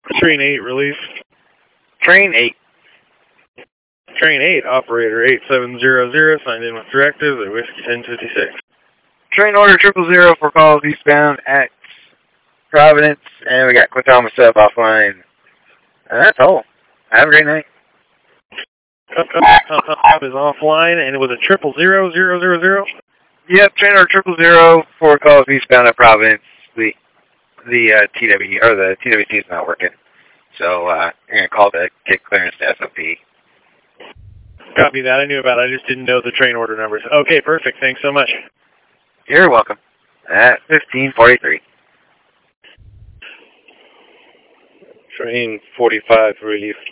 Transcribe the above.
Train 8, release. Train 8. Train 8, operator 8700, signed in with directives at Whiskey 1056. Train order 000 for calls eastbound at Providence, and we got Quintal myself offline. That's all. Have a great night. Up is offline, and it was a 000. Yep, train order 000 for calls eastbound at Providence. The TW or the TWC is not working, so I'm gonna call to get clearance to SOP. Copy that. I knew about it. I just didn't know the train order numbers. Okay, perfect. Thanks so much. You're welcome. At 1543. Train 45, relief.